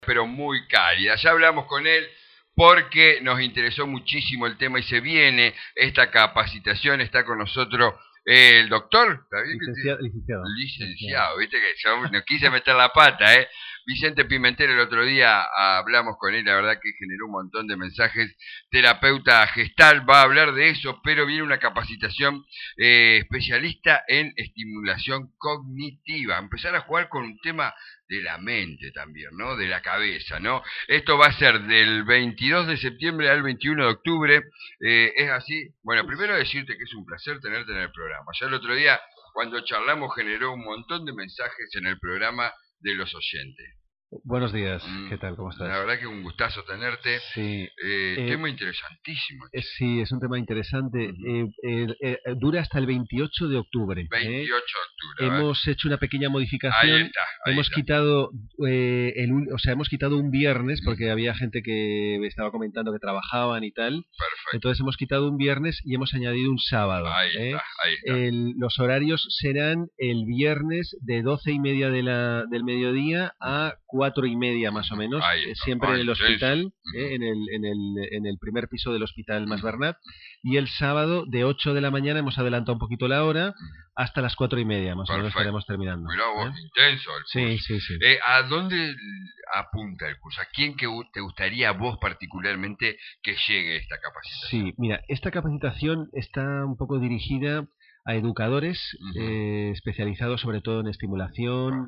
pero muy cálida. Ya hablamos con él porque nos interesó muchísimo el tema y se viene esta capacitación. Está con nosotros el doctor, ¿está bien? Licenciado, viste que yo no quise meter la pata, ¿eh? Vicente Pimentel, el otro día hablamos con él, la verdad que generó un montón de mensajes. Terapeuta gestal, va a hablar de eso, pero viene una capacitación especialista en estimulación cognitiva. Empezar a jugar con un tema de la mente también, ¿no? De la cabeza, ¿no? Esto va a ser del 22 de septiembre al 21 de octubre. ¿Es así? Bueno, primero decirte que es un placer tenerte en el programa. Ya el otro día, cuando charlamos, generó un montón de mensajes en el programa de los oyentes. Buenos días, ¿qué tal? ¿Cómo estás? La verdad que un gustazo tenerte. Sí. Tema interesantísimo. Sí, es un tema interesante. Dura hasta el 28 de octubre. 28 de octubre. Hemos hecho una pequeña modificación. Ahí está. Hemos quitado hemos quitado un viernes porque había gente que estaba comentando que trabajaban y tal. Perfecto. Entonces hemos quitado un viernes y hemos añadido un sábado. Ahí está. Los horarios serán el viernes de 12:30 del mediodía a 4:30 más o menos, siempre en el hospital, en el primer piso del hospital Mas Bernat, y el sábado de 8 de la mañana, hemos adelantado un poquito la hora, hasta las 4:30 más o menos estaremos terminando. Mirá vos, intenso el curso. Sí. ¿A dónde apunta el curso? ¿A quién te gustaría a vos particularmente que llegue esta capacitación? Sí, mira, esta capacitación está un poco dirigida a educadores especializados sobre todo en estimulación,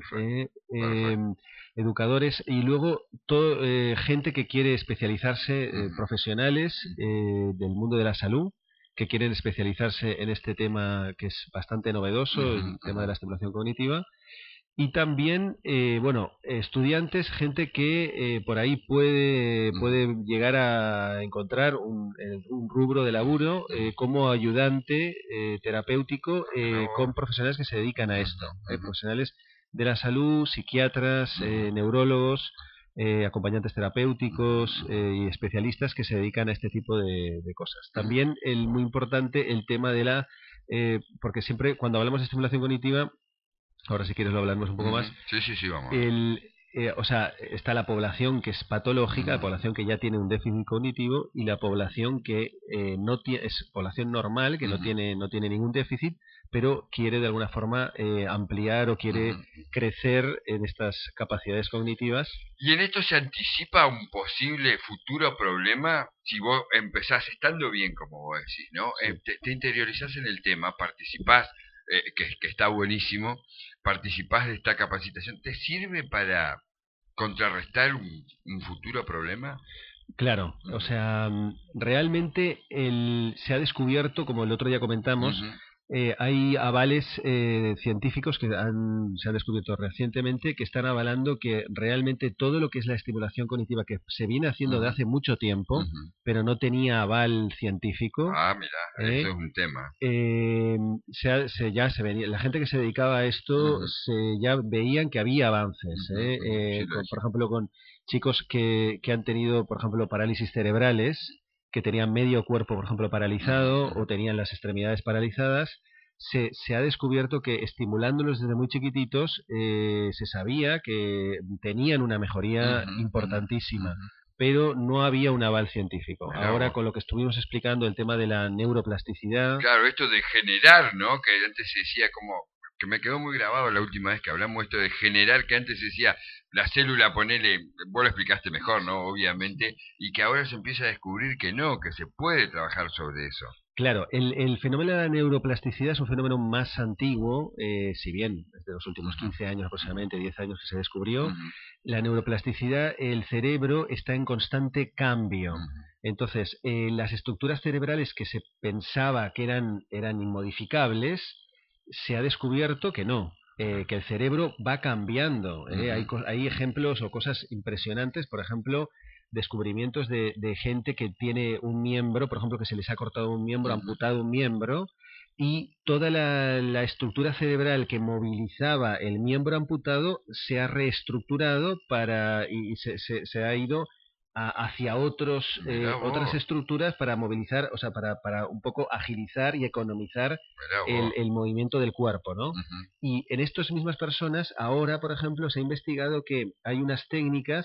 educadores y luego gente que quiere especializarse, profesionales del mundo de la salud, que quieren especializarse en este tema que es bastante novedoso, el tema de la estimulación cognitiva. Y también, estudiantes, gente que por ahí puede llegar a encontrar un rubro de laburo como ayudante terapéutico con profesionales que se dedican a esto, profesionales de la salud, psiquiatras, neurólogos, acompañantes terapéuticos y especialistas que se dedican a este tipo de cosas. También muy importante el tema de porque siempre cuando hablamos de estimulación cognitiva, ahora si quieres lo hablamos un poco más. Sí, vamos. Está la población que es patológica, la población que ya tiene un déficit cognitivo, y la población que no tiene, es población normal, que no tiene ningún déficit, pero quiere de alguna forma ampliar o quiere crecer en estas capacidades cognitivas. ¿Y en esto se anticipa un posible futuro problema? Si vos empezás estando bien, como vos decís, ¿no? Sí. Te interiorizás en el tema, participás, que está buenísimo, participás de esta capacitación, ¿te sirve para contrarrestar un futuro problema? Claro, o sea, realmente se ha descubierto, como el otro día comentamos, hay avales científicos que se han descubierto recientemente que están avalando que realmente todo lo que es la estimulación cognitiva, que se viene haciendo de hace mucho tiempo, pero no tenía aval científico. Mira, eso es un tema. Ya se venía, la gente que se dedicaba a esto ya veían que había avances, por ejemplo, con chicos que han tenido, por ejemplo, parálisis cerebrales, que tenían medio cuerpo, por ejemplo, paralizado o tenían las extremidades paralizadas. Se ha descubierto que estimulándolos desde muy chiquititos se sabía que tenían una mejoría importantísima, pero no había un aval científico. Ahora, con lo que estuvimos explicando, el tema de la neuroplasticidad... Claro, esto de generar, ¿no? Que antes se decía como... que me quedó muy grabado la última vez que hablamos, esto de generar, que antes se decía, la célula, ponele, vos lo explicaste mejor, ¿no? Obviamente, y que ahora se empieza a descubrir que no, que se puede trabajar sobre eso. Claro, el fenómeno de la neuroplasticidad es un fenómeno más antiguo, si bien es de los últimos 15 años aproximadamente, 10 años que se descubrió. La neuroplasticidad, el cerebro está en constante cambio. Entonces, las estructuras cerebrales que se pensaba que eran inmodificables, se ha descubierto que no, que el cerebro va cambiando. Hay ejemplos o cosas impresionantes, por ejemplo, descubrimientos de gente que tiene un miembro, por ejemplo, que se les ha cortado un miembro, amputado un miembro, y toda la estructura cerebral que movilizaba el miembro amputado se ha reestructurado y se ha ido hacia otras estructuras para movilizar, o sea, para un poco agilizar y economizar el movimiento del cuerpo, ¿no? Y en estas mismas personas, ahora, por ejemplo, se ha investigado que hay unas técnicas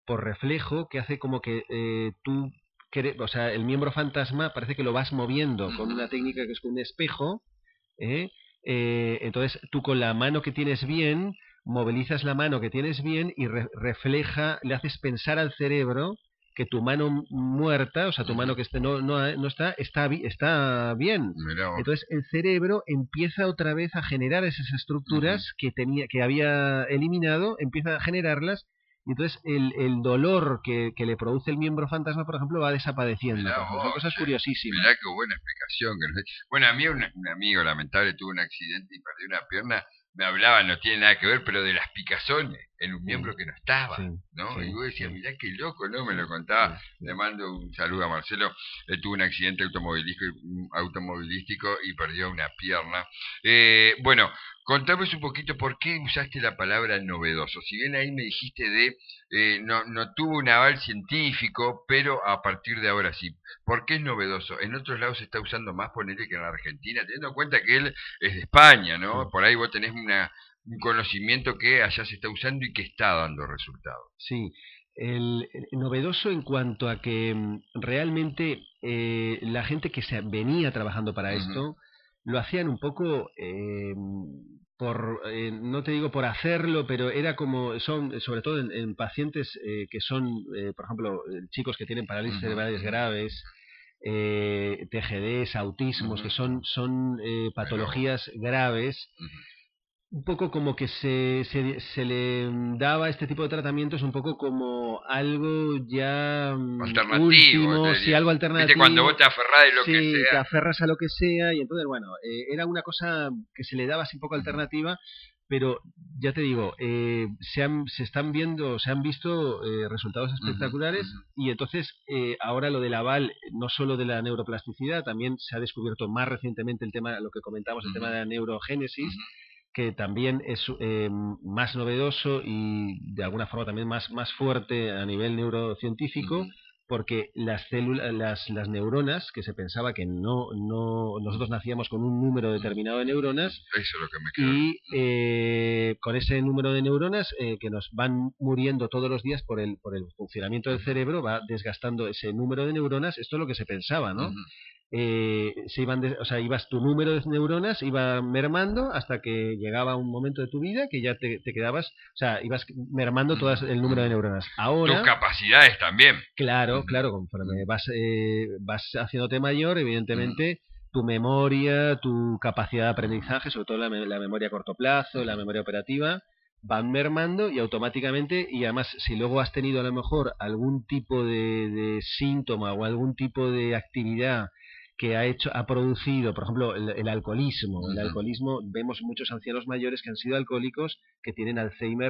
por reflejo, que hace como que tú, o sea, el miembro fantasma parece que lo vas moviendo con una técnica que es con un espejo, entonces tú con la mano que tienes bien, movilizas la mano que tienes bien y refleja, le haces pensar al cerebro que tu mano muerta, o sea, tu mano que no está bien. Entonces el cerebro empieza otra vez a generar esas estructuras que había eliminado, empieza a generarlas, y entonces el dolor que le produce el miembro fantasma, por ejemplo, va desapareciendo. Son cosas curiosísimas. Mirá qué buena explicación. Bueno, a mí un amigo lamentable tuvo un accidente y perdió una pierna. Me hablaba, no tiene nada que ver, pero de las picazones en un miembro que no estaba, ¿no? Y vos decías, mirá qué loco, ¿no? Me lo contaba. Le mando un saludo a Marcelo. Él tuvo un accidente automovilístico y perdió una pierna. Bueno, contame un poquito por qué usaste la palabra novedoso. Si bien ahí me dijiste no tuvo un aval científico, pero a partir de ahora sí. ¿Por qué es novedoso? En otros lados se está usando más, ponele, que en la Argentina, teniendo en cuenta que él es de España, ¿no? Sí. Por ahí vos tenés un conocimiento que allá se está usando y que está dando resultados. Sí, el novedoso en cuanto a que realmente la gente que venía trabajando para esto lo hacían un poco no te digo por hacerlo, pero era como sobre todo en pacientes que son, por ejemplo, chicos que tienen parálisis cerebrales graves, TGDs, autismos, que son patologías graves. Un poco como que se le daba este tipo de tratamientos un poco como algo ya último, sí, algo alternativo. ¿Viste cuando vos te aferrás de lo que sea? Te aferras a lo que sea, y entonces, bueno, era una cosa que se le daba así un poco alternativa, pero ya te digo, se han visto resultados espectaculares, y entonces ahora lo del aval, no solo de la neuroplasticidad, también se ha descubierto más recientemente el tema, lo que comentamos, el tema de la neurogénesis, que también es más novedoso y de alguna forma también más fuerte a nivel neurocientífico, porque las células, las neuronas, que se pensaba que nosotros nacíamos con un número determinado de neuronas, eso es lo que me queda. Y con ese número de neuronas que nos van muriendo todos los días por el funcionamiento del cerebro, va desgastando ese número de neuronas. Esto es lo que se pensaba, ¿no? Ibas, tu número de neuronas iba mermando hasta que llegaba un momento de tu vida que ya te quedabas, o sea, ibas mermando todo el número de neuronas. Ahora, tus capacidades también. Claro, conforme vas haciéndote mayor, evidentemente tu memoria, tu capacidad de aprendizaje, sobre todo la memoria a corto plazo, la memoria operativa, van mermando, y automáticamente, y además si luego has tenido a lo mejor algún tipo de síntoma o algún tipo de actividad que ha producido, por ejemplo, el alcoholismo. El alcoholismo, vemos muchos ancianos mayores que han sido alcohólicos, que tienen Alzheimer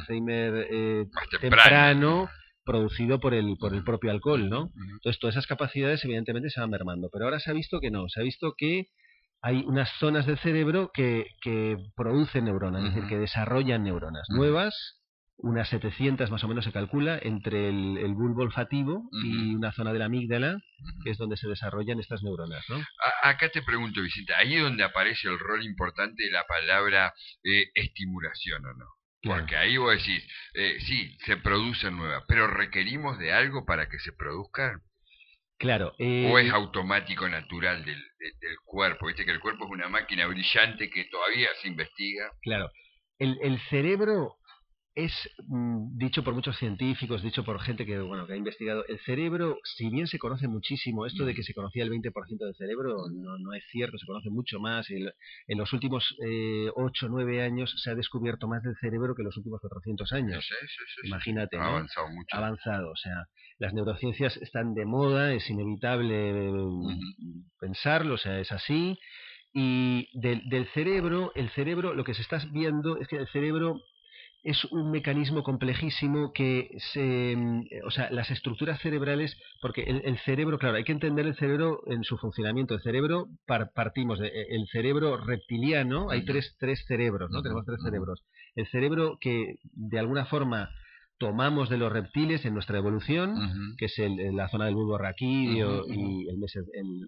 temprano, producido por el propio alcohol, ¿no? Entonces todas esas capacidades evidentemente se van mermando, pero ahora se ha visto que no, se ha visto que hay unas zonas del cerebro que producen neuronas, es decir, que desarrollan neuronas nuevas. Unas 700 más o menos se calcula entre el bulbo olfativo y una zona de la amígdala, que es donde se desarrollan estas neuronas, ¿no? Acá te pregunto, Vicente, ahí es donde aparece el rol importante de la palabra estimulación, ¿o no? Claro. Porque ahí vos decís, sí, se producen nuevas, pero ¿requerimos de algo para que se produzcan? Claro. ¿O es automático, natural del cuerpo? Viste que el cuerpo es una máquina brillante que todavía se investiga. Claro. El cerebro es, dicho por muchos científicos, dicho por gente que ha investigado, el cerebro, si bien se conoce muchísimo, esto de que se conocía el 20% del cerebro no es cierto, se conoce mucho más. En los últimos 8 o 9 años se ha descubierto más del cerebro que en los últimos 400 años. Sí. Imagínate, ¿no? Ha avanzado mucho. Ha avanzado, o sea, las neurociencias están de moda, es inevitable pensarlo, o sea, es así. Y del cerebro, el cerebro, lo que se está viendo es que el cerebro es un mecanismo complejísimo que las estructuras cerebrales, porque el cerebro, claro, hay que entender el cerebro en su funcionamiento. El cerebro, partimos del cerebro reptiliano, hay tres cerebros, ¿no? Tenemos 3 cerebros. El cerebro que de alguna forma tomamos de los reptiles en nuestra evolución, que es la zona del bulbo raquídeo y el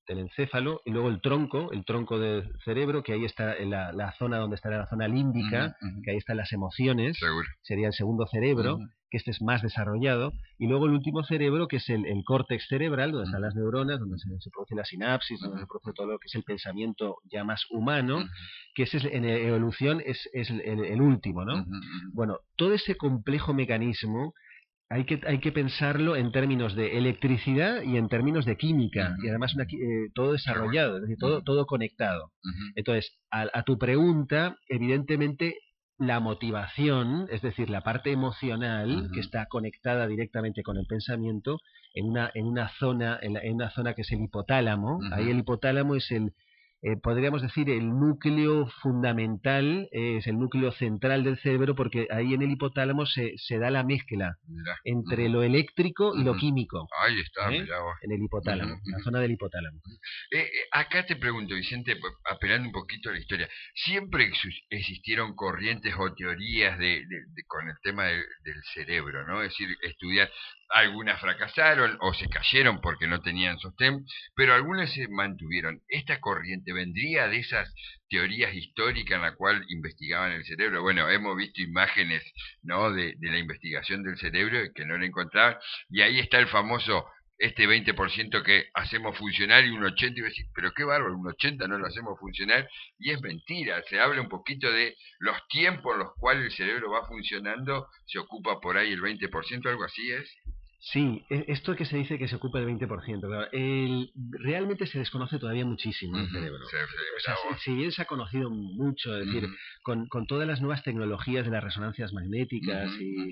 encéfalo, y luego el tronco del cerebro, que ahí está la zona donde está la zona límbica, que ahí están las emociones, sería el segundo cerebro, que este es más desarrollado, y luego el último cerebro, que es el córtex cerebral, donde están las neuronas, donde se produce la sinapsis, donde se produce todo lo que es el pensamiento ya más humano, que ese en evolución es el último, ¿no? Bueno, todo ese complejo mecanismo hay que pensarlo en términos de electricidad y en términos de química, y además todo desarrollado, es decir, todo conectado. Entonces, a tu pregunta, evidentemente la motivación, es decir, la parte emocional, que está conectada directamente con el pensamiento, en una zona que es el hipotálamo. Ahí el hipotálamo es podríamos decir, el núcleo fundamental, es el núcleo central del cerebro, porque ahí en el hipotálamo se da la mezcla entre lo eléctrico y lo químico. Ahí está, mirá vos. En el hipotálamo, la zona del hipotálamo. Acá te pregunto, Vicente, apelando un poquito a la historia, ¿siempre existieron corrientes o teorías con el tema del cerebro, ¿no? Es decir, estudiar, algunas fracasaron o se cayeron porque no tenían sostén, pero algunas se mantuvieron. ¿Esta corriente vendría de esas teorías históricas en la cual investigaban el cerebro? Bueno, hemos visto imágenes, ¿no?, de la investigación del cerebro que no la encontraban, y ahí está el famoso 20% que hacemos funcionar, y un 80%, y decir, pero qué bárbaro, un 80% no lo hacemos funcionar, y es mentira. Se habla un poquito de los tiempos en los cuales el cerebro va funcionando, se ocupa por ahí el 20%, algo así es. Sí, esto que se dice que se ocupa el 20%, claro, realmente se desconoce todavía muchísimo el cerebro. O sea, si bien se ha conocido mucho, es decir, con todas las nuevas tecnologías de las resonancias magnéticas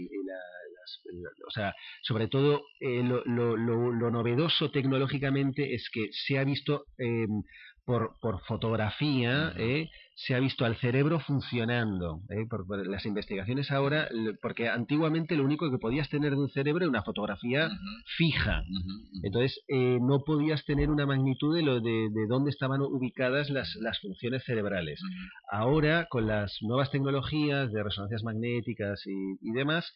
o sea, sobre todo lo novedoso tecnológicamente es que se ha visto por fotografía, se ha visto al cerebro funcionando, por las investigaciones ahora, porque antiguamente lo único que podías tener de un cerebro era una fotografía fija. Entonces no podías tener una magnitud de dónde estaban ubicadas las funciones cerebrales. Ahora, con las nuevas tecnologías de resonancias magnéticas y demás,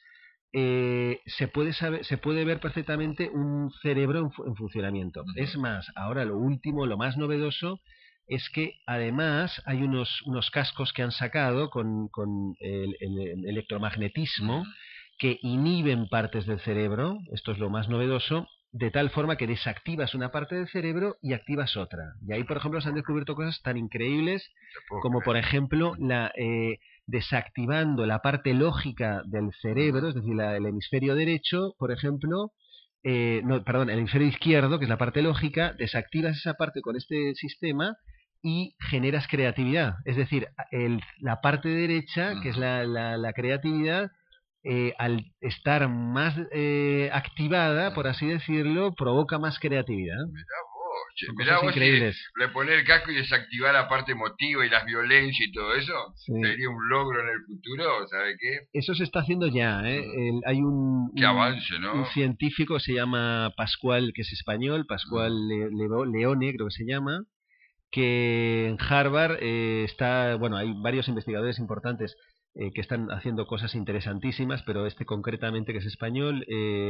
se puede ver perfectamente un cerebro en funcionamiento. Es más, ahora lo último, lo más novedoso, es que además hay unos cascos que han sacado con el electromagnetismo que inhiben partes del cerebro. Esto es lo más novedoso, de tal forma que desactivas una parte del cerebro y activas otra. Y ahí, por ejemplo, se han descubierto cosas tan increíbles como, por ejemplo, desactivando la parte lógica del cerebro, es decir, el hemisferio derecho, por ejemplo, el hemisferio izquierdo, que es la parte lógica, desactivas esa parte con este sistema y generas creatividad. Es decir, la parte derecha, que es la creatividad, al estar más activada, por así decirlo, provoca más creatividad. Mirá vos, increíbles. Si le poner el casco y desactivar la parte emotiva y las violencias y todo eso, sería un logro en el futuro, ¿sabe qué? Eso se está haciendo ya, hay qué avance, ¿no? Un científico, se llama Pascual, que es español, Pascual Leone, creo que se llama, que en Harvard hay varios investigadores importantes que están haciendo cosas interesantísimas, pero concretamente, que es español,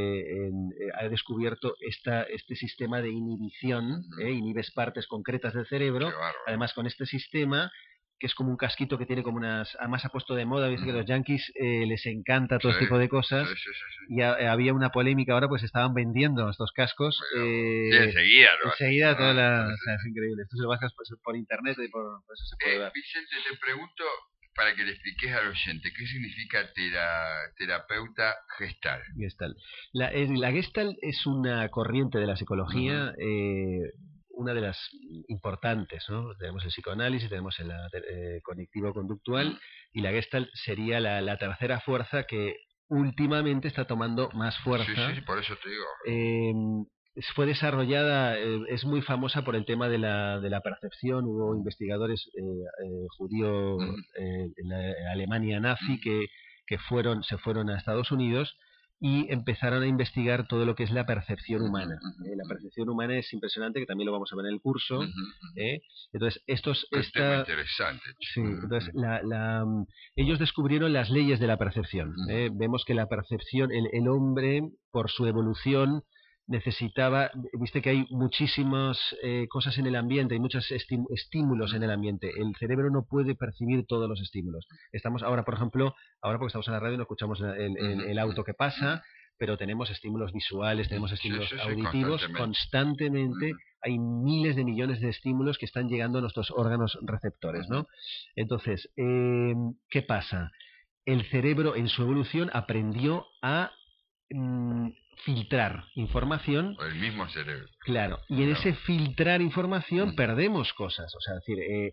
ha descubierto este sistema de inhibición, inhibes partes concretas del cerebro, además con este sistema, que es como un casquito que tiene como además ha puesto de moda, dice que a los yankees les encanta todo este tipo de cosas, y había una polémica ahora, pues estaban vendiendo estos cascos, enseguida, ¿no? Enseguida o sea, es increíble, esto se lo bajas por internet y por eso se puede ver. Vicente, te pregunto, para que le expliques al oyente, ¿qué significa terapeuta gestal? La Gestalt es una corriente de la psicología, una de las importantes, ¿no? Tenemos el psicoanálisis, tenemos el cognitivo-conductual, y la Gestalt sería la tercera fuerza que últimamente está tomando más fuerza. Sí, por eso te digo. Fue desarrollada, es muy famosa por el tema de la percepción. Hubo investigadores judíos en la Alemania nazi que se fueron a Estados Unidos y empezaron a investigar todo lo que es la percepción humana. La percepción humana es impresionante, que también lo vamos a ver en el curso. Entonces, tema interesante. Sí, entonces ellos descubrieron las leyes de la percepción. Vemos que la percepción, el hombre, por su evolución, necesitaba, viste que hay muchísimas cosas en el ambiente, hay muchos estímulos en el ambiente. El cerebro no puede percibir todos los estímulos. Estamos ahora, por ejemplo, ahora porque estamos en la radio no escuchamos el auto que pasa, pero tenemos estímulos visuales, tenemos estímulos auditivos constantemente. Hay miles de millones de estímulos que están llegando a nuestros órganos receptores, ¿no? Entonces, ¿qué pasa? El cerebro en su evolución aprendió a filtrar información. El mismo cerebro. Claro, y en ese filtrar información perdemos cosas. O sea, es decir,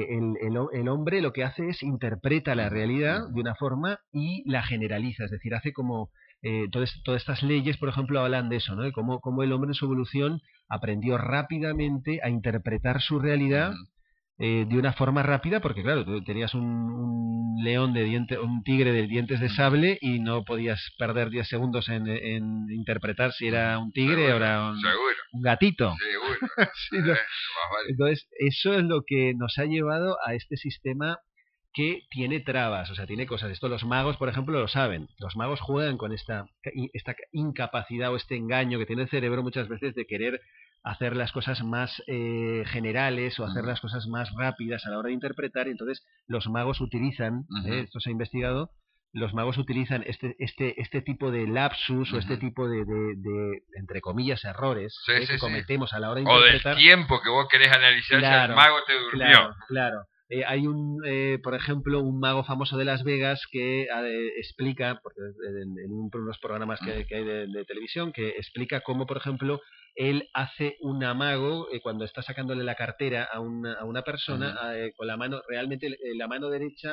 el hombre lo que hace es interpreta la realidad de una forma y la generaliza, es decir, hace como... todas estas leyes, por ejemplo, hablan de eso, ¿no? De cómo el hombre en su evolución aprendió rápidamente a interpretar su realidad de una forma rápida, porque claro, tú tenías un león de dientes, un tigre de dientes de sable y no podías perder 10 segundos en interpretar si era un tigre o era un gatito. Seguro. Sí, ¿no? Entonces, eso es lo que nos ha llevado a este sistema que tiene trabas, o sea, tiene cosas. Esto los magos, por ejemplo, lo saben. Los magos juegan con esta incapacidad o este engaño que tiene el cerebro muchas veces de querer hacer las cosas más generales o hacer las cosas más rápidas a la hora de interpretar, y entonces los magos utilizan, esto se ha investigado, los magos utilizan este tipo de lapsus o este tipo de entre comillas, errores que cometemos a la hora de interpretar. O del tiempo que vos querés analizar, claro, si el mago te durmió. Claro. Hay por ejemplo, un mago famoso de Las Vegas que explica, porque en unos programas que hay de televisión, que explica cómo, por ejemplo, él hace un amago cuando está sacándole la cartera a una persona con la mano, realmente la mano derecha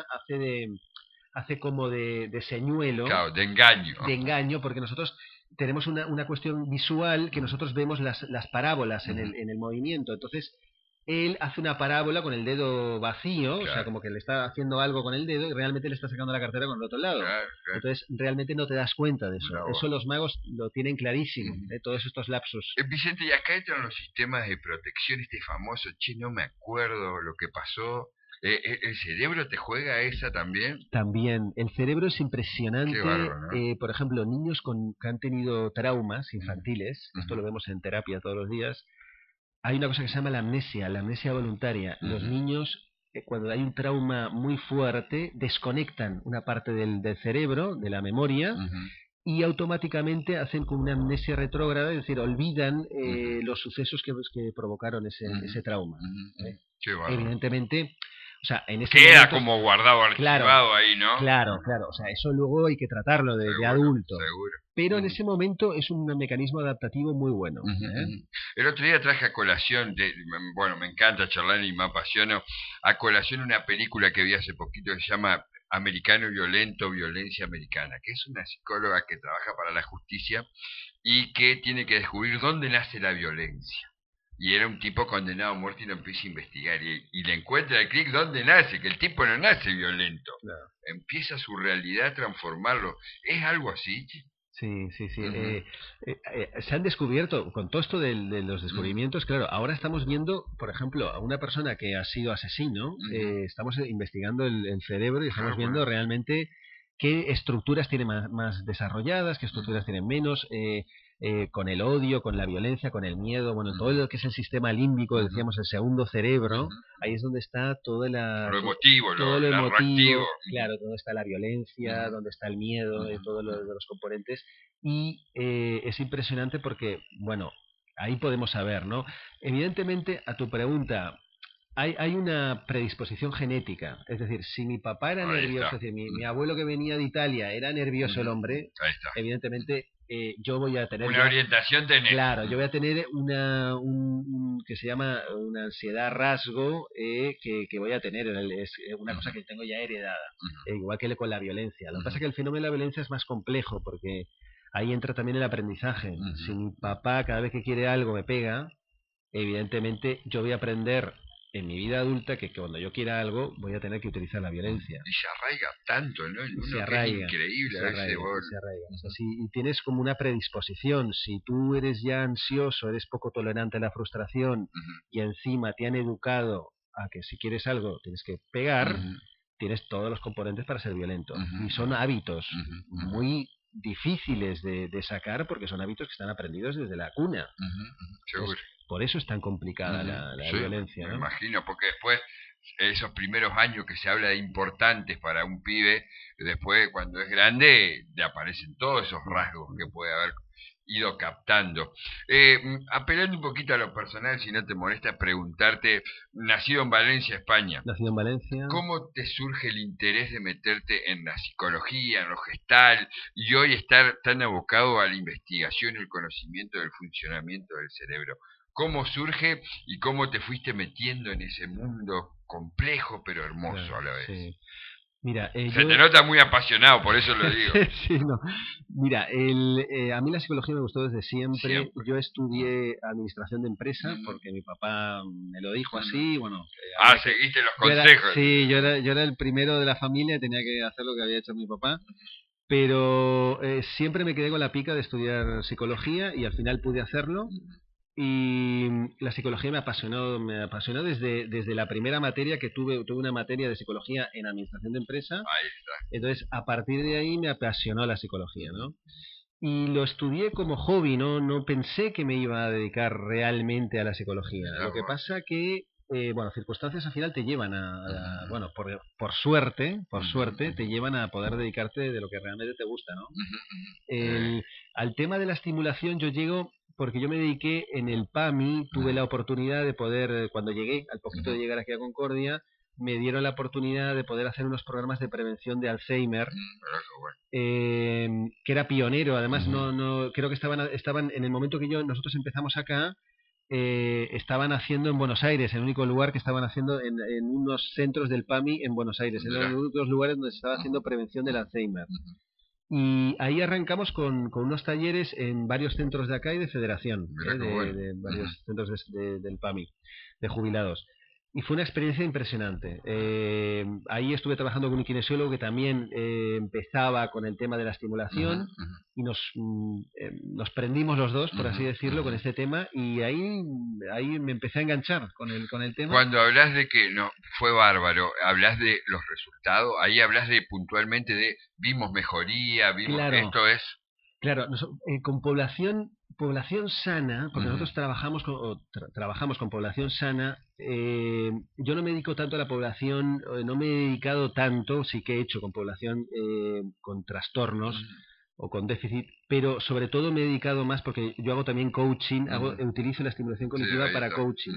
hace como de señuelo. Claro, de engaño. De engaño, porque nosotros tenemos una cuestión visual que nosotros vemos las parábolas en el movimiento. Entonces, él hace una parábola con el dedo vacío, claro, o sea, como que le está haciendo algo con el dedo y realmente le está sacando la cartera con el otro lado. Claro. Entonces, realmente no te das cuenta de eso. Bravo. Eso los magos lo tienen clarísimo, todos estos lapsos. Vicente, y acá entran los sistemas de protección, este famoso, no me acuerdo lo que pasó. ¿El cerebro te juega esa también? También. El cerebro es impresionante. Qué bárbaro, ¿no? Por ejemplo, niños que han tenido traumas infantiles, esto lo vemos en terapia todos los días. Hay una cosa que se llama la amnesia voluntaria. Los niños, cuando hay un trauma muy fuerte, desconectan una parte del cerebro, de la memoria, y automáticamente hacen como una amnesia retrógrada, es decir, olvidan los sucesos que provocaron ese trauma. Evidentemente, o sea, en ese queda momento, como guardado, archivado ahí, ¿no? Claro. O sea, eso luego hay que tratarlo de adulto. Seguro. Pero en ese momento es un mecanismo adaptativo muy bueno. El otro día traje a colación, bueno, me encanta charlar y me apasiono, a colación una película que vi hace poquito que se llama Americano Violento, Violencia Americana, que es una psicóloga que trabaja para la justicia y que tiene que descubrir dónde nace la violencia. Y era un tipo condenado a muerte y lo empieza a investigar. Y le encuentra el clic dónde nace, que el tipo no nace violento. Claro. Empieza su realidad a transformarlo. ¿Es algo así? Sí. Se han descubierto, con todo esto de los descubrimientos, claro, ahora estamos viendo, por ejemplo, a una persona que ha sido asesino, estamos investigando el cerebro y estamos viendo realmente qué estructuras tiene más desarrolladas, qué estructuras tienen menos, con el odio, con la violencia, con el miedo, bueno, todo lo que es el sistema límbico, decíamos el segundo cerebro, ahí es donde está todo lo emotivo, todo lo emotivo, claro, donde está la violencia, donde está el miedo, todos los componentes, y es impresionante porque, bueno, ahí podemos saber, ¿no? Evidentemente, a tu pregunta, hay una predisposición genética, es decir, si mi papá era nervioso, es decir, mi abuelo que venía de Italia era nervioso el hombre, evidentemente yo voy a tener una orientación tenés. Claro, yo voy a tener que se llama una ansiedad rasgo que voy a tener, es una cosa que tengo ya heredada, igual que con la violencia. Lo que pasa es que el fenómeno de la violencia es más complejo porque ahí entra también el aprendizaje. Si mi papá cada vez que quiere algo me pega, evidentemente yo voy a aprender en mi vida adulta que cuando yo quiera algo voy a tener que utilizar la violencia. Y se arraiga tanto, ¿no? Se arraiga, es increíble se arraiga. O sea, y tienes como una predisposición. Si tú eres ya ansioso, eres poco tolerante a la frustración y encima te han educado a que si quieres algo tienes que pegar, tienes todos los componentes para ser violento. Y son hábitos muy difíciles de sacar porque son hábitos que están aprendidos desde la cuna. Seguro. Entonces, por eso es tan complicada la violencia, ¿no? Me imagino, porque después esos primeros años que se habla de importantes para un pibe, después cuando es grande le aparecen todos esos rasgos que puede haber ido captando. Apelando un poquito a lo personal, si no te molesta preguntarte, nacido en Valencia, España. Nacido en Valencia. ¿Cómo te surge el interés de meterte en la psicología, en lo gestal, y hoy estar tan abocado a la investigación y el conocimiento del funcionamiento del cerebro? ¿Cómo surge y cómo te fuiste metiendo en ese mundo complejo pero hermoso a la vez? Sí. Mira, te nota muy apasionado, por eso lo digo. Sí, no. Mira, a mí la psicología me gustó desde siempre. Yo estudié administración de empresas porque mi papá me lo dijo así. Bueno, seguiste los consejos. Yo era el primero de la familia, tenía que hacer lo que había hecho mi papá. Pero siempre me quedé con la pica de estudiar psicología y al final pude hacerlo. Y la psicología me apasionó desde la primera materia que tuve una materia de psicología en administración de empresa. Ahí está. Entonces, a partir de ahí me apasionó la psicología, ¿no? Y lo estudié como hobby, no pensé que me iba a dedicar realmente a la psicología. Lo que pasa que, circunstancias al final te llevan por suerte, te llevan a poder dedicarte de lo que realmente te gusta, ¿no? Al tema de la estimulación yo llego porque yo me dediqué en el PAMI, tuve la oportunidad de poder, cuando llegué, al poquito de llegar aquí a Concordia, me dieron la oportunidad de poder hacer unos programas de prevención de Alzheimer, que era pionero, además no creo que estaban en el momento que nosotros empezamos acá, estaban haciendo en Buenos Aires, el único lugar que estaban haciendo en unos centros del PAMI en Buenos Aires, en los únicos lugares donde se estaba haciendo prevención del Alzheimer. Y ahí arrancamos con unos talleres en varios centros de acá y de federación, de varios centros del PAMI, de jubilados. Y fue una experiencia impresionante. Ahí estuve trabajando con un kinesiólogo que también empezaba con el tema de la estimulación y nos prendimos los dos, por así decirlo, con este tema, y ahí me empecé a enganchar con el tema. Cuando hablas de que no fue bárbaro, hablas de los resultados, ahí hablas de puntualmente de vimos mejoría, esto es... Claro, con población sana, porque nosotros trabajamos con población sana. Yo no me dedico tanto a la población, no me he dedicado tanto, sí que he hecho con población con trastornos o con déficit, pero sobre todo me he dedicado más porque yo hago también coaching, utilizo la estimulación cognitiva para coaching.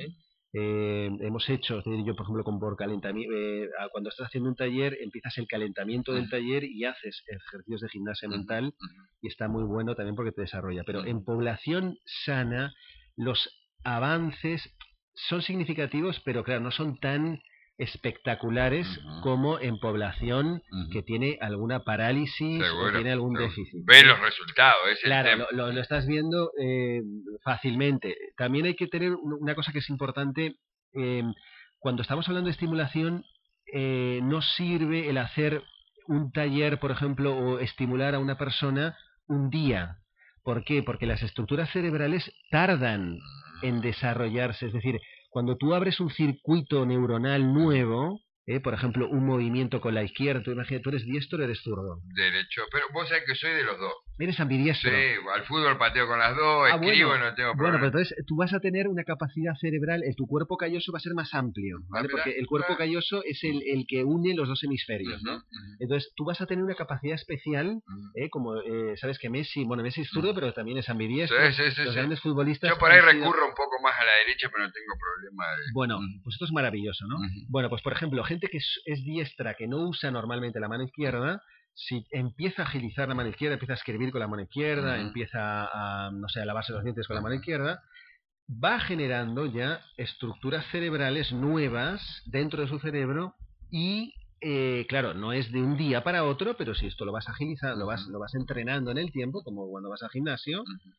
Hemos hecho, yo por ejemplo por calentamiento, cuando estás haciendo un taller empiezas el calentamiento del taller y haces ejercicios de gimnasia mental y está muy bueno también porque te desarrolla, pero en población sana los avances son significativos, pero claro, no son tan espectaculares como en población que tiene alguna parálisis o tiene algún déficit. Ve los resultados, claro, lo estás viendo fácilmente. También hay que tener una cosa que es importante, cuando estamos hablando de estimulación, no sirve el hacer un taller, por ejemplo, o estimular a una persona un día. ¿Por qué? Porque las estructuras cerebrales tardan en desarrollarse, es decir, cuando tú abres un circuito neuronal nuevo, por ejemplo, un movimiento con la izquierda, tú imagínate, ¿tú eres diestro o eres zurdo? Derecho, pero vos sabés que soy de los dos. Eres ambidiestro. Sí, al fútbol pateo con las dos, escribo, no tengo problema. Bueno, pero entonces tú vas a tener una capacidad cerebral, tu cuerpo calloso va a ser más amplio, ¿vale? Porque el cuerpo calloso es el que une los dos hemisferios, ¿no? Entonces tú vas a tener una capacidad especial, como sabes que Messi es zurdo, pero también es ambidiestro. Los grandes futbolistas... Yo por ahí recurro un poco más a la derecha, pero no tengo problema de... Bueno, pues esto es maravilloso, ¿no? Bueno, pues por ejemplo, gente que es diestra, que no usa normalmente la mano izquierda, si empieza a agilizar la mano izquierda, empieza a escribir con la mano izquierda, empieza a lavarse los dientes con la mano izquierda, va generando ya estructuras cerebrales nuevas dentro de su cerebro y, claro, no es de un día para otro, pero si esto lo vas agilizando, lo vas entrenando en el tiempo, como cuando vas al gimnasio,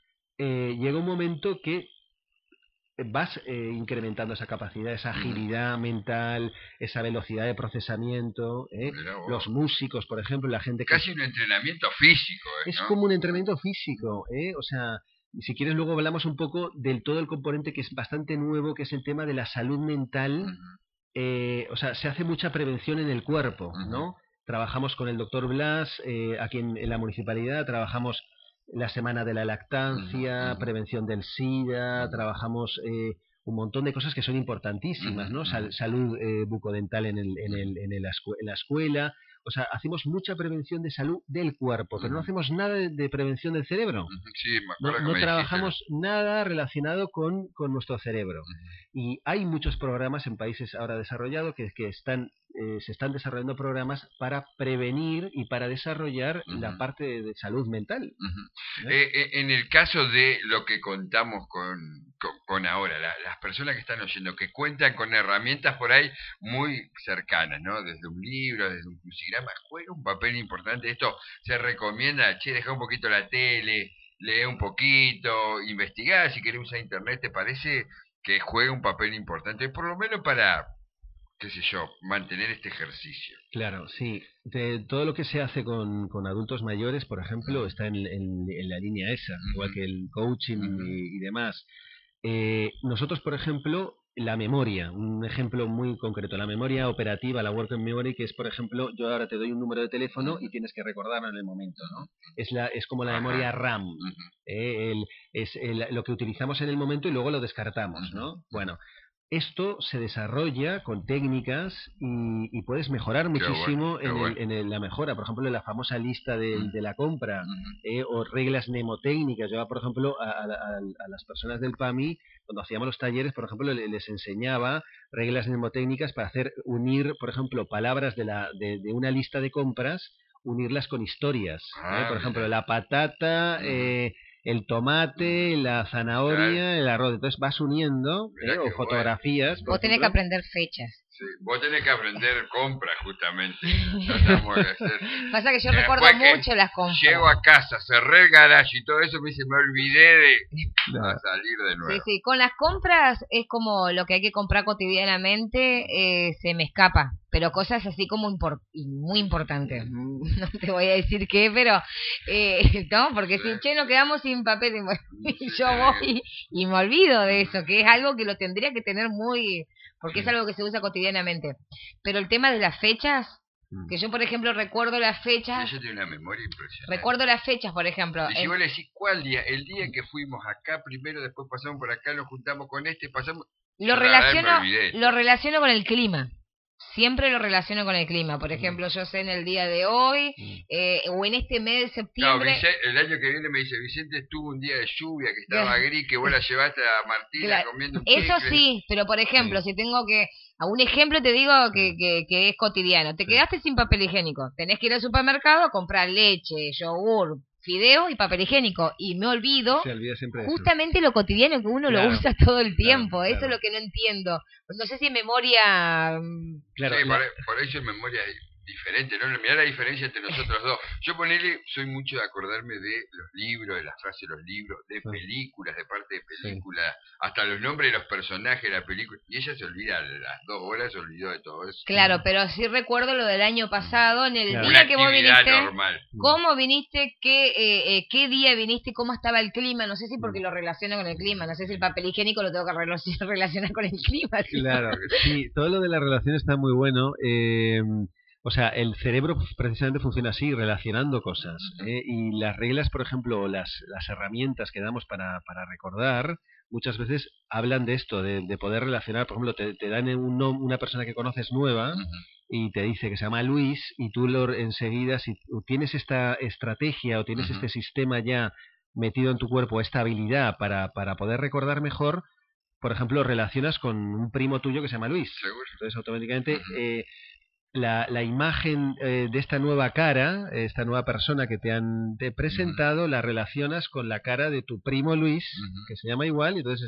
llega un momento que vas incrementando esa capacidad, esa agilidad mental, esa velocidad de procesamiento. Los músicos, por ejemplo, la gente que... Casi un entrenamiento físico. Es como un entrenamiento físico. O sea, si quieres luego hablamos un poco del todo el componente que es bastante nuevo, que es el tema de la salud mental. O sea, se hace mucha prevención en el cuerpo, ¿no? trabajamos con el doctor Blas, aquí en la municipalidad, trabajamos la semana de la lactancia, prevención del SIDA, trabajamos un montón de cosas que son importantísimas, ¿no? Salud bucodental en la escuela. O sea, hacemos mucha prevención de salud del cuerpo, pero no hacemos nada de prevención del cerebro. Sí, me acuerdo no trabajamos nada relacionado con nuestro cerebro. Y hay muchos programas en países ahora desarrollados que se están desarrollando programas para prevenir y para desarrollar la parte de salud mental. En el caso de lo que contamos con ahora, las personas que están oyendo, que cuentan con herramientas por ahí muy cercanas, ¿no? Desde un libro, desde un crucigrama, juega un papel importante. Esto se recomienda, deja un poquito la tele, lee un poquito, investigar, si querés usar internet, ¿te parece que juega un papel importante? Por lo menos para, qué sé yo, mantener este ejercicio. Claro, sí. Todo lo que se hace con adultos mayores, por ejemplo, está en la línea esa, igual que el coaching y demás. Nosotros, por ejemplo, la memoria, un ejemplo muy concreto, la memoria operativa, la working memory, que es, por ejemplo, yo ahora te doy un número de teléfono y tienes que recordarlo en el momento, ¿no? Es como la memoria RAM, lo que utilizamos en el momento y luego lo descartamos, ¿no? Bueno, esto se desarrolla con técnicas y puedes mejorar muchísimo en la mejora. Por ejemplo, en la famosa lista de la compra o reglas mnemotécnicas. Yo, por ejemplo, a las personas del PAMI, cuando hacíamos los talleres, por ejemplo, les enseñaba reglas mnemotécnicas para unir, por ejemplo, palabras de una lista de compras, unirlas con historias. Por ejemplo, la patata... el tomate, la zanahoria, el arroz. Entonces vas uniendo o fotografías. Vos tenés que aprender fechas. Sí, vos tenés que aprender compras, justamente. Pasa que yo recuerdo mucho las compras. Llego a casa, cerré el garage y todo eso, me olvidé de salir de nuevo. Sí, con las compras es como lo que hay que comprar cotidianamente, se me escapa. Pero cosas así como muy importantes. No te voy a decir qué, pero no, porque si nos quedamos sin papel y yo voy y me olvido de eso, que es algo que lo tendría que tener muy... porque es algo que se usa cotidianamente. Pero el tema de las fechas, que yo, por ejemplo, recuerdo las fechas... Yo tengo una memoria impresionante. Recuerdo las fechas, por ejemplo. Y si vos le decís, ¿cuál día? El día que fuimos acá primero, después pasamos por acá, nos juntamos con pasamos... Lo relaciono con el clima. Siempre lo relaciono con el clima. Por ejemplo, yo sé en el día de hoy o en este mes de septiembre... No, el año que viene me dice, Vicente, tuvo un día de lluvia que estaba gris, que vos la llevaste a Martina comiendo un Eso chicle. Sí, pero por ejemplo, si tengo que... A un ejemplo te digo que es cotidiano. Te quedaste sin papel higiénico. Tenés que ir al supermercado a comprar leche, yogur, fideo y papel higiénico. Y me olvido justamente lo cotidiano que uno lo usa todo el tiempo. Eso es lo que no entiendo. No sé si en memoria... Claro, sí, por eso en memoria es diferente, ¿no? Mirá la diferencia entre nosotros dos. Yo soy mucho de acordarme de los libros, de las frases de los libros, de películas, de parte de películas, hasta los nombres de los personajes de la película. Y ella se olvida, a las 2 horas se olvidó de todo eso. Claro, pero sí recuerdo lo del año pasado, en el día que vos viniste. Normal. ¿Cómo viniste? ¿Qué día viniste? ¿Cómo estaba el clima? No sé si porque lo relaciono con el clima, no sé si el papel higiénico lo tengo que relacionar con el clima. Claro, sí, todo lo de la relación está muy bueno. O sea, el cerebro precisamente funciona así, relacionando cosas. Y las reglas, por ejemplo, las herramientas que damos para recordar, muchas veces hablan de esto, de poder relacionar. Por ejemplo, te dan una persona que conoces nueva y te dice que se llama Luis, y tú enseguida, si tienes esta estrategia o tienes este sistema ya metido en tu cuerpo, esta habilidad para poder recordar mejor, por ejemplo, relacionas con un primo tuyo que se llama Luis. ¿Seguro? Entonces, automáticamente... La imagen de esta nueva cara, esta nueva persona que te han presentado, la relacionas con la cara de tu primo Luis, que se llama igual, y entonces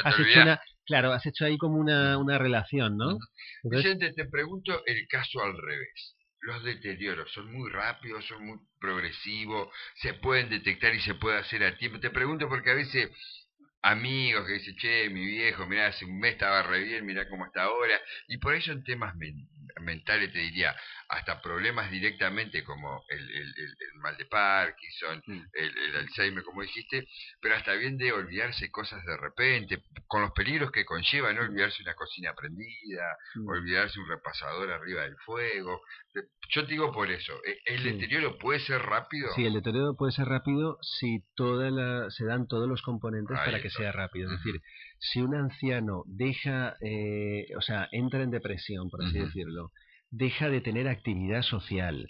has hecho ahí como una relación, ¿no? Entonces, Vicente, te pregunto el caso al revés. Los deterioros son muy rápidos, son muy progresivos, se pueden detectar y se puede hacer a tiempo. Te pregunto porque a veces... amigos que dicen, che, mi viejo, mirá, hace un mes estaba re bien, mirá cómo está ahora, y por ahí son temas mentales, te diría, hasta problemas directamente como el mal de Parkinson, el Alzheimer, como dijiste, pero hasta bien de olvidarse cosas de repente, con los peligros que conlleva, ¿no? Olvidarse una cocina prendida, olvidarse un repasador arriba del fuego. Yo te digo por eso, ¿el deterioro puede ser rápido? Sí, el deterioro puede ser rápido si se dan todos los componentes para que sea rápido. Es decir, si un anciano deja, o sea, entra en depresión, por así decirlo, deja de tener actividad social,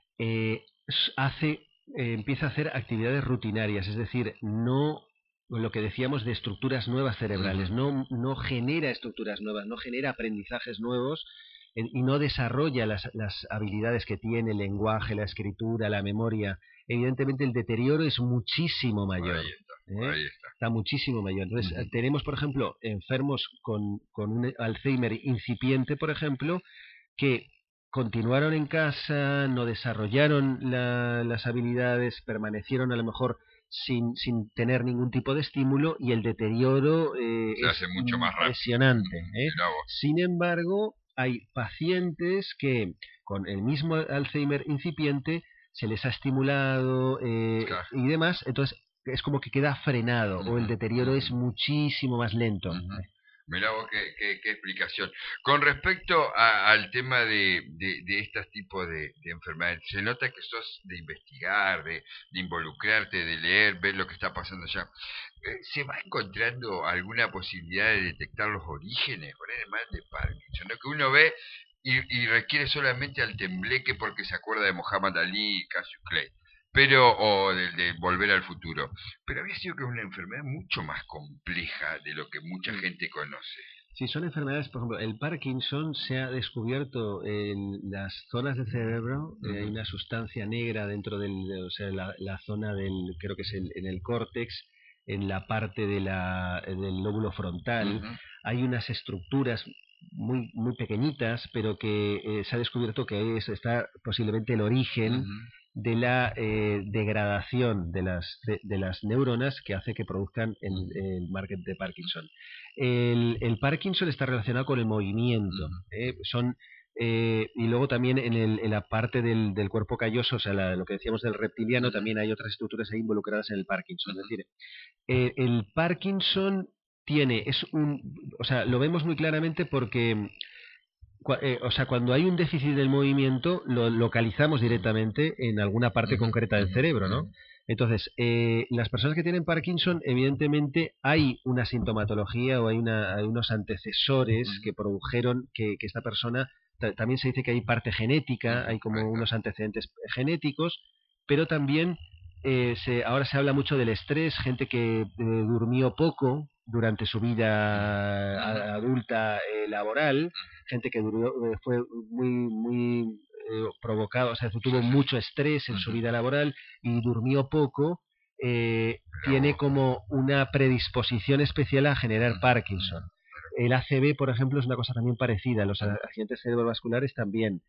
empieza a hacer actividades rutinarias, es decir, no lo que decíamos de estructuras nuevas cerebrales, no genera estructuras nuevas, no genera aprendizajes nuevos y no desarrolla las habilidades que tiene, el lenguaje, la escritura, la memoria. Evidentemente el deterioro es muchísimo mayor. Ahí está. Está muchísimo mayor. Entonces, tenemos, por ejemplo, enfermos con un Alzheimer incipiente, por ejemplo, que continuaron en casa, no desarrollaron las habilidades, permanecieron a lo mejor sin tener ningún tipo de estímulo y el deterioro se hace mucho más impresionante. Sin embargo, hay pacientes que con el mismo Alzheimer incipiente se les ha estimulado y demás, entonces es como que queda frenado o el deterioro es muchísimo más lento. Mirá vos qué explicación. Con respecto al tema de estos tipos de enfermedades, se nota que sos de investigar, de involucrarte, de leer, ver lo que está pasando allá. ¿Se va encontrando alguna posibilidad de detectar los orígenes con el mal de Parkinson? ¿No? Que uno ve y requiere solamente al tembleque porque se acuerda de Muhammad Ali y Cassius Clay, o de Volver al Futuro, pero había sido que es una enfermedad mucho más compleja de lo que mucha gente conoce. Sí, son enfermedades, por ejemplo, el Parkinson se ha descubierto en las zonas del cerebro, hay una sustancia negra dentro o sea, la zona creo que es en el córtex, en la parte del lóbulo frontal, hay unas estructuras muy pequeñitas, pero que se ha descubierto que está posiblemente el origen de la degradación de las neuronas que hace que produzcan el marker de Parkinson. El Parkinson está relacionado con el movimiento. Y luego también en la parte del cuerpo calloso, o sea, lo que decíamos del reptiliano, también hay otras estructuras ahí involucradas en el Parkinson. Es decir, el Parkinson o sea, lo vemos muy claramente porque o sea, cuando hay un déficit del movimiento lo localizamos directamente en alguna parte concreta del cerebro, ¿no? Entonces, las personas que tienen Parkinson, evidentemente hay una sintomatología o hay unos antecesores que produjeron que esta persona, también se dice que hay parte genética, hay como unos antecedentes genéticos, pero también ahora se habla mucho del estrés, gente que durmió poco durante su vida adulta laboral, gente que fue muy provocado, o sea, tuvo mucho estrés en su vida laboral y durmió poco, tiene como una predisposición especial a generar Parkinson. El ACV, por ejemplo, es una cosa también parecida, los accidentes cerebrovasculares también.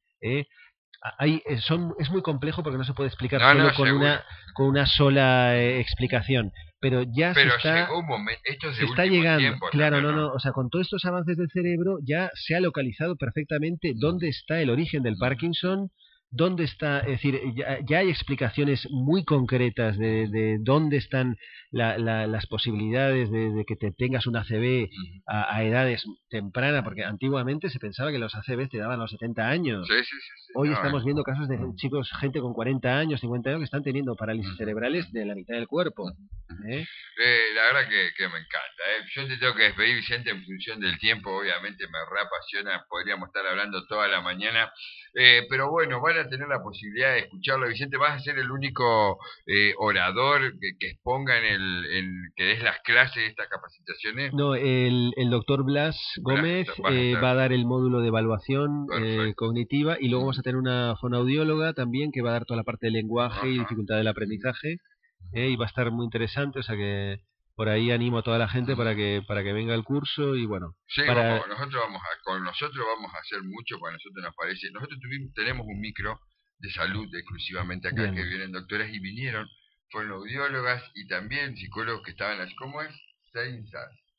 Es muy complejo porque no se puede explicar con una sola explicación, pero ya se está llegando tiempo, claro, también, ¿no? O sea, con todos estos avances del cerebro ya se ha localizado perfectamente dónde está el origen del Parkinson, dónde está, es decir, ya hay explicaciones muy concretas de dónde están las posibilidades de que te tengas un ACV a edades tempranas, porque antiguamente se pensaba que los ACV te daban a los 70 años. Sí. Hoy estamos viendo casos de chicos, gente con 40 años, 50 años que están teniendo parálisis cerebrales de la mitad del cuerpo. La verdad que me encanta. Yo te tengo que despedir, Vicente, en función del tiempo. Obviamente me reapasiona, podríamos estar hablando toda la mañana. Pero bueno, van a tener la posibilidad de escucharlo. Vicente, vas a ser el único orador que exponga que des las clases de estas capacitaciones. No, el doctor Blas Gómez va a dar el módulo de evaluación cognitiva y luego vamos a tener una fonoaudióloga también que va a dar toda la parte del lenguaje y dificultad del aprendizaje. Y va a estar muy interesante, o sea que por ahí animo a toda la gente para que venga al curso y bueno. Sí, nosotros vamos a hacer mucho, para nosotros nos parece. Nosotros tenemos un micro de salud exclusivamente acá. Bien. Que vienen doctoras y vinieron, fueron audiólogas y también psicólogos que estaban así, ¿cómo es?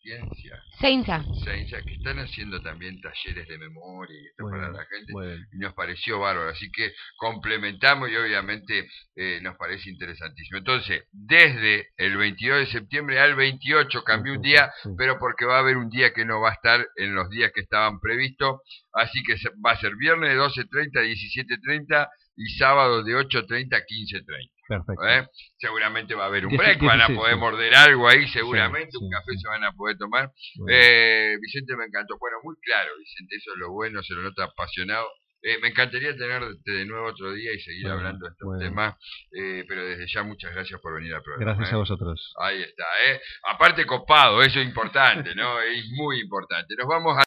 Seinsa, que están haciendo también talleres de memoria y esto para la gente, y nos pareció bárbaro, así que complementamos y obviamente nos parece interesantísimo. Entonces, desde el 22 de septiembre al 28 cambió un día, pero porque va a haber un día que no va a estar en los días que estaban previstos, así que va a ser viernes de 12:30 a 17:30 y sábado de 8:30 a 15:30. Perfecto. Seguramente va a haber un break, van a poder morder algo ahí, seguramente, un café se van a poder tomar. Vicente, me encantó. Bueno, muy claro, Vicente, eso es lo bueno, se lo nota apasionado. Me encantaría tenerte de nuevo otro día y seguir hablando de estos temas, pero desde ya muchas gracias por venir al programa. Gracias a vosotros. Ahí está, Aparte copado, eso es importante, ¿no? Es muy importante. Nos vamos a